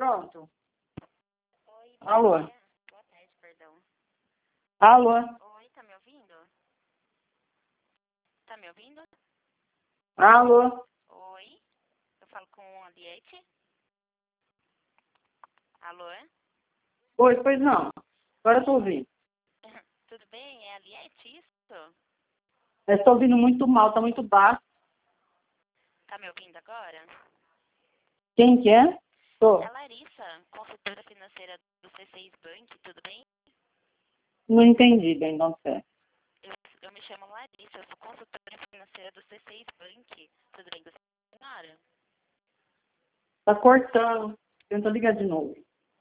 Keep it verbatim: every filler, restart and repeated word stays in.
Pronto. Oi, Alô? dia. Boa tarde, perdão. Alô? Oi, tá me ouvindo? Tá me ouvindo? Alô? Oi, eu falo com a Liette. Alô? Oi, pois não. Agora eu tô ouvindo. Tudo bem? É a Liette, isso? Eu estou ouvindo muito mal, tá muito baixo. Tá me ouvindo agora? Quem que é? Tô. É a Larissa, consultora financeira do C seis Bank, tudo bem? Não entendi bem, não sei. Eu, eu me chamo Larissa, eu sou consultora financeira do C seis Bank, tudo bem com a senhora? Tá cortando. Tenta ligar de novo.